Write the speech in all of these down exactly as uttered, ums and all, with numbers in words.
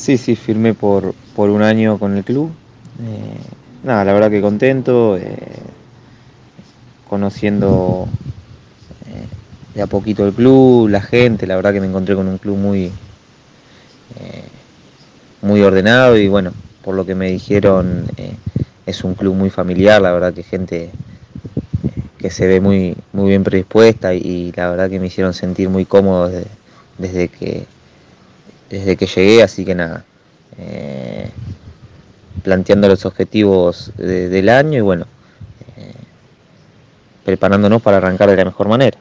Sí, sí, firmé por, por un año con el club. Eh, nada, la verdad que contento, eh, conociendo eh, de a poquito el club, la gente, la verdad que me encontré con un club muy, eh, muy ordenado y bueno, por lo que me dijeron, eh, es un club muy familiar, la verdad que gente que se ve muy, muy bien predispuesta y, y la verdad que me hicieron sentir muy cómodo desde, desde que, desde que llegué, así que nada. Eh, planteando los objetivos de, del año y bueno, eh, preparándonos para arrancar de la mejor manera.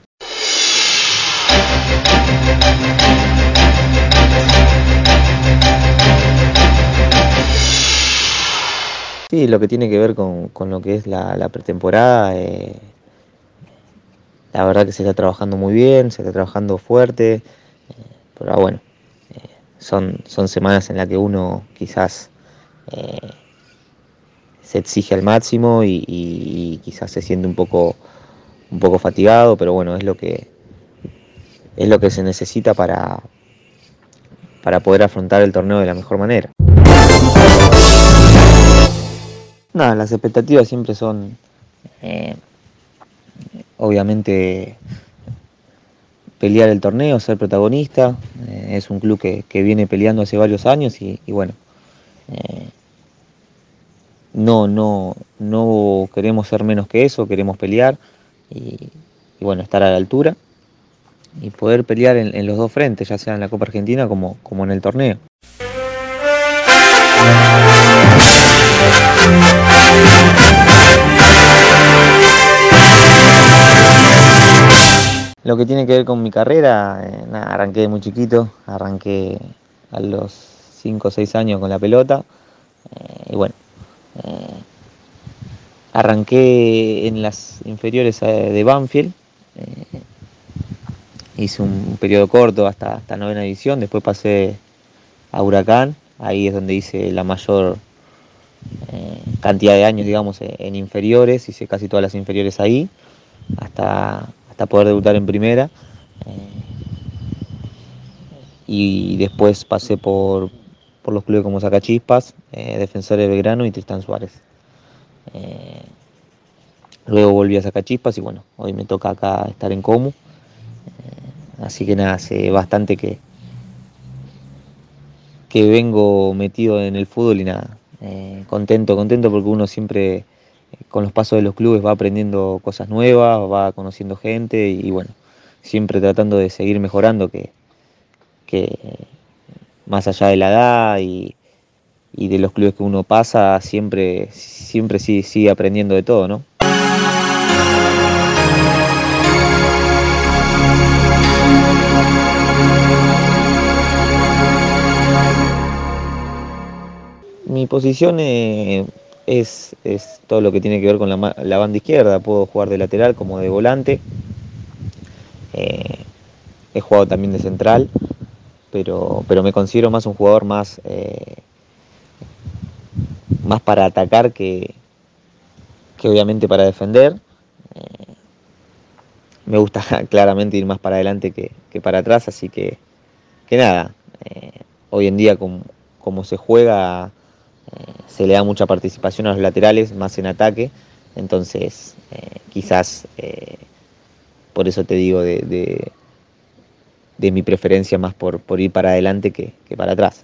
Sí, lo que tiene que ver con, con lo que es la, la pretemporada, eh, la verdad que se está trabajando muy bien, se está trabajando fuerte, eh, pero bueno, eh, son, son semanas en las que uno quizás eh, se exige al máximo y, y, y quizás se siente un poco, un poco fatigado, pero bueno, es lo que, es lo que se necesita para, para poder afrontar el torneo de la mejor manera. Nada, las expectativas siempre son, eh, obviamente, pelear el torneo, ser protagonista. Eh, es un club que, que, viene peleando hace varios años y, y bueno, eh, no, no, no queremos ser menos que eso, queremos pelear y, y bueno, estar a la altura y poder pelear en, en los dos frentes, ya sea en la Copa Argentina como, como en el torneo. Lo que tiene que ver con mi carrera, eh, nada, arranqué de muy chiquito, arranqué a los cinco o seis años con la pelota, eh, y bueno, eh, arranqué en las inferiores de Banfield, eh, hice un periodo corto hasta, hasta novena división, después pasé a Huracán, ahí es donde hice la mayor eh, cantidad de años, digamos, en inferiores, hice casi todas las inferiores ahí, hasta, hasta poder debutar en primera. Eh, y después pasé por, por los clubes como Sacachispas, eh, Defensores de Belgrano y Tristán Suárez. Eh, luego volví a Sacachispas y bueno, hoy me toca acá estar en Comu. Eh, así que nada, hace bastante que, que vengo metido en el fútbol y nada, eh, contento, contento porque uno siempre, eh, con los pasos de los clubes, va aprendiendo cosas nuevas, va conociendo gente y, y bueno, siempre tratando de seguir mejorando, que, que más allá de la edad y, y de los clubes que uno pasa, siempre, siempre sí, sigue aprendiendo de todo, ¿no? Mi posición eh, es, es todo lo que tiene que ver con la, la banda izquierda. Puedo jugar de lateral como de volante. Eh, he jugado también de central, pero, pero me considero más un jugador más, eh, más para atacar que, que obviamente para defender. Eh, me gusta claramente ir más para adelante que, que para atrás, así que, que nada, eh, hoy en día como, como se juega, eh, se le da mucha participación a los laterales, más en ataque, entonces eh, quizás eh, por eso te digo de, de, de mi preferencia más por, por ir para adelante que, que para atrás.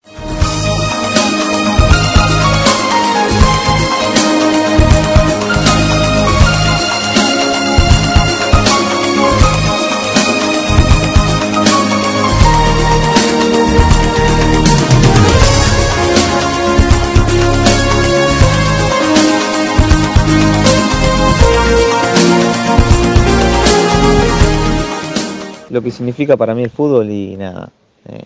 Lo que significa para mí el fútbol y nada, eh,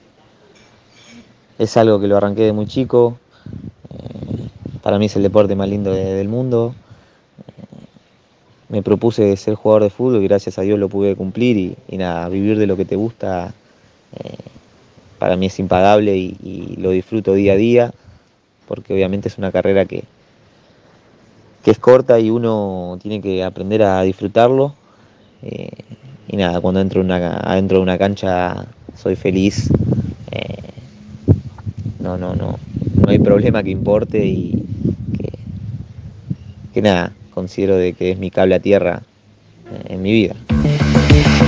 es algo que lo arranqué de muy chico, eh, para mí es el deporte más lindo de, del mundo, eh, me propuse ser jugador de fútbol y gracias a Dios lo pude cumplir y, y nada, vivir de lo que te gusta eh, para mí es impagable y, y lo disfruto día a día porque obviamente es una carrera que, que es corta y uno tiene que aprender a disfrutarlo. Eh, y nada, cuando entro una, adentro de una cancha soy feliz, eh, no, no, no, no hay problema que importe y que, que nada, considero de que es mi cable a tierra eh, en mi vida.